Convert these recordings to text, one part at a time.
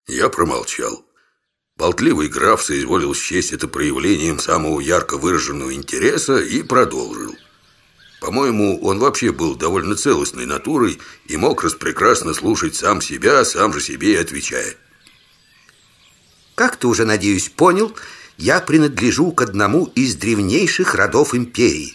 Я промолчал. Болтливый граф соизволил счесть это проявлением самого ярко выраженного интереса и продолжил. По-моему, он вообще был довольно целостной натурой и мог распрекрасно слушать сам себя, сам же себе и отвечая. Как ты уже, надеюсь, понял, я принадлежу к одному из древнейших родов империи.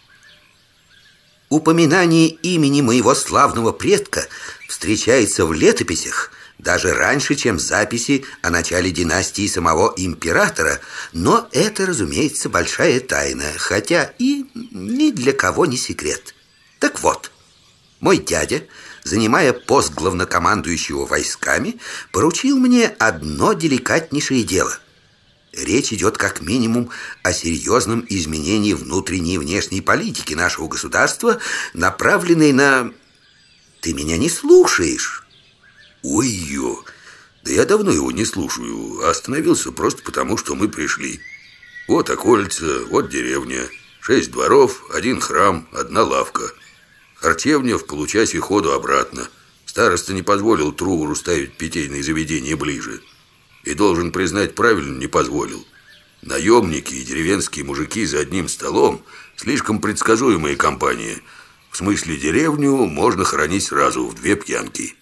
Упоминание имени моего славного предка встречается в летописях даже раньше, чем записи о начале династии самого императора, но это, разумеется, большая тайна, хотя и ни для кого не секрет. Так вот, мой дядя, занимая пост главнокомандующего войсками, поручил мне одно деликатнейшее дело. Речь идет как минимум о серьезном изменении внутренней и внешней политики нашего государства, направленной на... Ты меня не слушаешь. Ой-ё, да я давно его не слушаю. Остановился просто потому, что мы пришли. Вот околица, вот деревня. 6 дворов, 1 храм, 1 лавка. Харчевня в получасе ходу обратно. Староста не позволил Трувору ставить питейные заведения ближе. И, должен признать, правильно не позволил. Наемники и деревенские мужики за одним столом – слишком предсказуемая компания. В смысле, деревню можно хоронить сразу в 2 пьянки.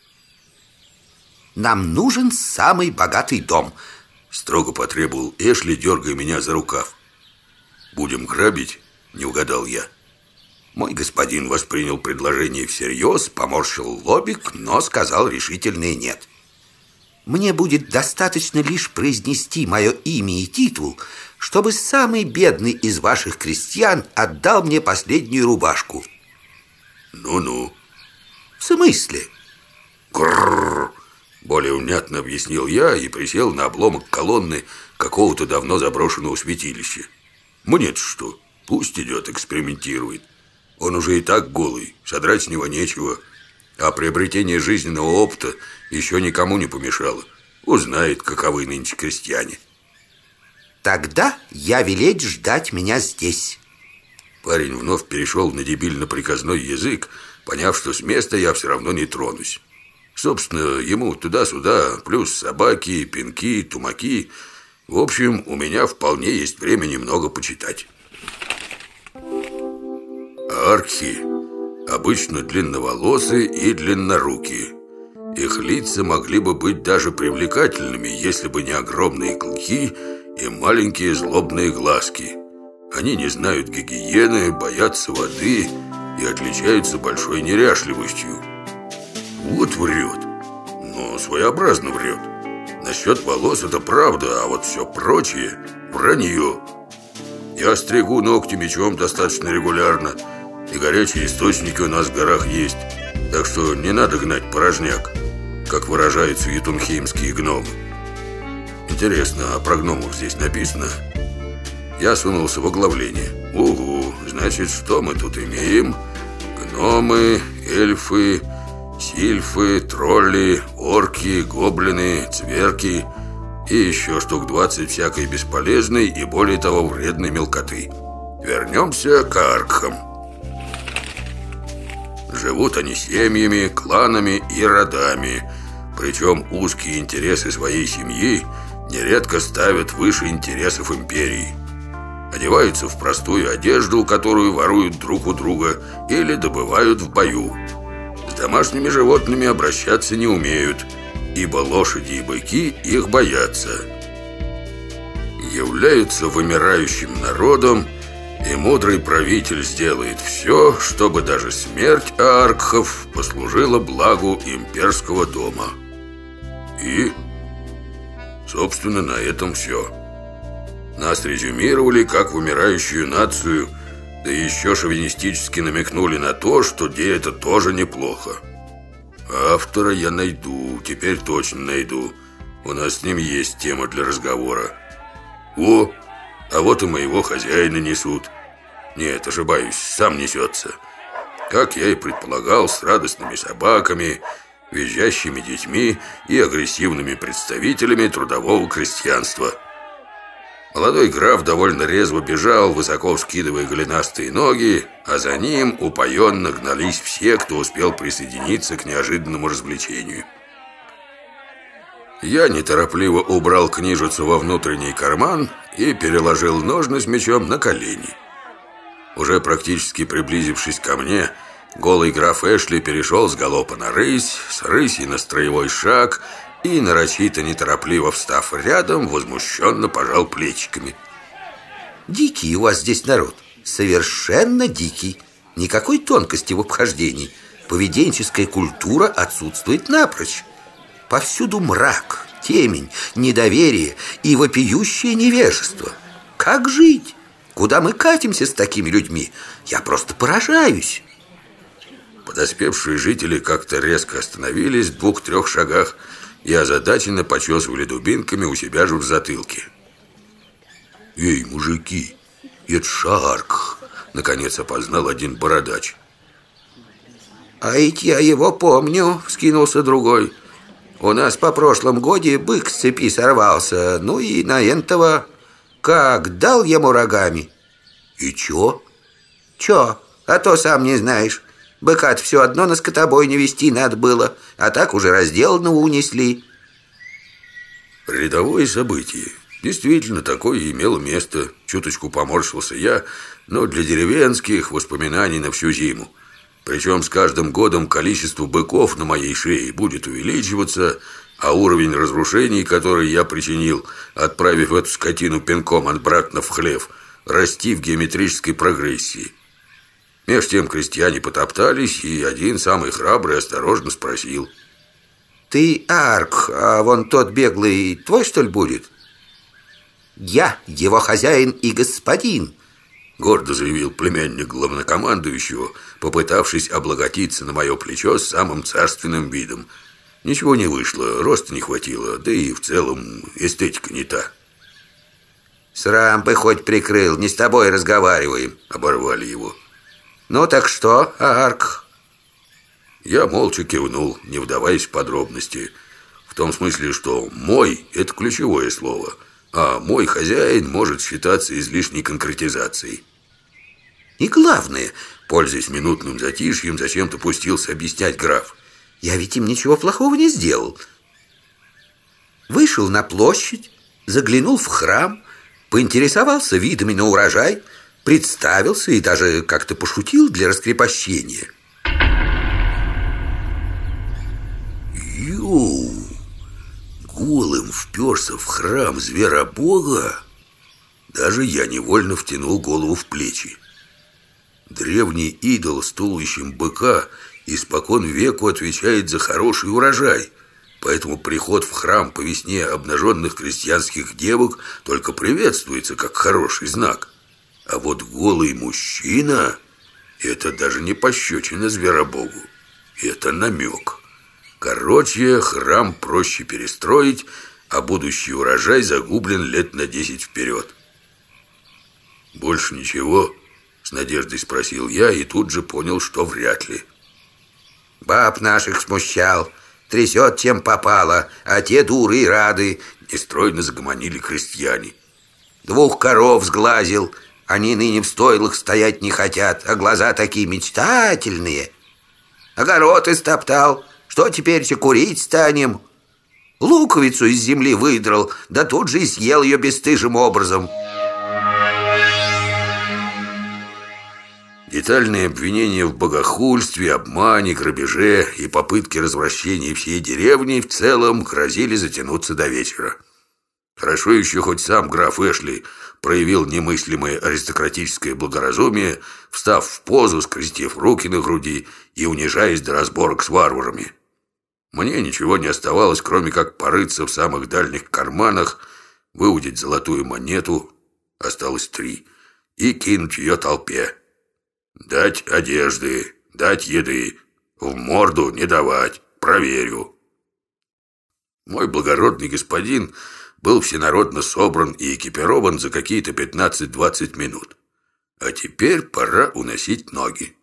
Нам нужен самый богатый дом, строго потребовал Эшли, дергая меня за рукав. Будем грабить? Не угадал я. Мой господин воспринял предложение всерьез, поморщил лобик, но сказал решительное «нет». Мне будет достаточно лишь произнести мое имя и титул, чтобы самый бедный из ваших крестьян отдал мне последнюю рубашку. Ну-ну. В смысле? Грррр. Более внятно объяснил я и присел на обломок колонны какого-то давно заброшенного святилища. Мне-то что? Пусть идет, экспериментирует. Он уже и так голый, содрать с него нечего. А приобретение жизненного опыта еще никому не помешало. Узнает, каковы нынче крестьяне. Тогда я велеть ждать меня здесь. Парень вновь перешел на дебильно-приказной язык, поняв, что с места я все равно не тронусь. Собственно, ему туда-сюда, плюс собаки, пинки, тумаки. В общем, у меня вполне есть время немного почитать. Архи обычно длинноволосые и длиннорукие. Их лица могли бы быть даже привлекательными, если бы не огромные клыки и маленькие злобные глазки. Они не знают гигиены, боятся воды и отличаются большой неряшливостью. Вот врет, но своеобразно врет. Насчет волос это правда, а вот все прочее – вранье. Я стригу ногти мечом достаточно регулярно, и горячие источники у нас в горах есть. Так что не надо гнать порожняк, как выражаются ютунхеймские гномы. Интересно, а про гномов здесь написано? Я сунулся в оглавление. Угу, значит, что мы тут имеем? Гномы, эльфы, сильфы, тролли, орки, гоблины, цверки и еще штук 20 всякой бесполезной и, более того, вредной мелкоты. Вернемся к аркхам. Живут они семьями, кланами и родами. Причем узкие интересы своей семьи нередко ставят выше интересов империи. Одеваются в простую одежду, которую воруют друг у друга или добывают в бою. С домашними животными обращаться не умеют, ибо лошади и быки их боятся. Являются вымирающим народом, и мудрый правитель сделает все, чтобы даже смерть аркхов послужила благу имперского дома. И, собственно, на этом все. Нас резюмировали как вымирающую нацию, да еще шовинистически намекнули на то, что это тоже неплохо. Автора я найду, теперь точно найду. У нас с ним есть тема для разговора. О, а вот и моего хозяина несут. Нет, ошибаюсь, сам несется. Как я и предполагал, с радостными собаками, визжащими детьми и агрессивными представителями трудового крестьянства. Молодой граф довольно резво бежал, высоко вскидывая голенастые ноги, а за ним упоенно гнались все, кто успел присоединиться к неожиданному развлечению. Я неторопливо убрал книжицу во внутренний карман и переложил ножны с мечом на колени. Уже практически приблизившись ко мне, голый граф Эшли перешел с галопа на рысь, с рыси на строевой шаг и, нарочито неторопливо встав рядом, возмущенно пожал плечиками. Дикий у вас здесь народ, совершенно дикий. Никакой тонкости в обхождении. Поведенческая культура отсутствует напрочь. Повсюду мрак, темень, недоверие и вопиющее невежество. Как жить? Куда мы катимся с такими людьми? Я просто поражаюсь. Подоспевшие жители как-то резко остановились в 2-3 шагах и озадаченно почесывали дубинками у себя же в затылке. «Эй, мужики, это Шаарк!» — наконец опознал один бородач. «А ведь я его помню», — вскинулся другой. «У нас по прошлом годе бык с цепи сорвался, ну и на энтого как дал ему рогами». «И чё?» «Чё? А то сам не знаешь. Быка-то все одно на скотобойню везти надо было, а так уже разделанного унесли». Рядовое событие. Действительно, такое имело место. Чуточку поморщился я, но для деревенских воспоминаний на всю зиму. Причем с каждым годом количество быков на моей шее будет увеличиваться, а уровень разрушений, который я причинил, отправив эту скотину пинком обратно в хлев, расти в геометрической прогрессии. Меж тем крестьяне потоптались, и один, самый храбрый, осторожно спросил: «Ты Арк, а вон тот беглый твой, что ли, будет?» «Я его хозяин и господин», — гордо заявил племянник главнокомандующего, попытавшись облаготиться на мое плечо с самым царственным видом. Ничего не вышло, роста не хватило, да и в целом эстетика не та. «Срам бы хоть прикрыл, не с тобой разговариваем», — оборвали его. «Ну так что, Арк?» Я молча кивнул, не вдаваясь в подробности. В том смысле, что «мой» — это ключевое слово, а «мой хозяин» может считаться излишней конкретизацией. «И главное», — пользуясь минутным затишьем, зачем-то пустился объяснять граф, «я ведь им ничего плохого не сделал. Вышел на площадь, заглянул в храм, поинтересовался видами на урожай, представился и даже как-то пошутил для раскрепощения». «Йоу! Голым вперся в храм зверобога?» Даже я невольно втянул голову в плечи. Древний идол с туловищем быка испокон веку отвечает за хороший урожай, поэтому приход в храм по весне обнаженных крестьянских девок только приветствуется как хороший знак. А вот голый мужчина — это даже не пощечина зверобогу, это намек. Короче, храм проще перестроить, а будущий урожай загублен лет на 10 вперед. «Больше ничего?» — с надеждой спросил я и тут же понял, что вряд ли. «Баб наших смущал, трясет чем попало, а те дуры и рады», — нестройно загомонили крестьяне. «2 коров сглазил, они ныне в стойлах стоять не хотят, а глаза такие мечтательные. Огород истоптал, что теперь курить станем? Луковицу из земли выдрал, да тут же и съел ее бесстыжим образом». Детальные обвинения в богохульстве, обмане, грабеже и попытке развращения всей деревни в целом грозили затянуться до вечера. Хорошо еще хоть сам граф Эшли проявил немыслимое аристократическое благоразумие, встав в позу, скрестив руки на груди и унижаясь до разборок с варварами. Мне ничего не оставалось, кроме как порыться в самых дальних карманах, выудить золотую монету, осталось 3, и кинуть ее толпе. Дать одежды, дать еды, в морду не давать, проверю. Мой благородный господин был всенародно собран и экипирован за какие-то 15-20 минут. А теперь пора уносить ноги.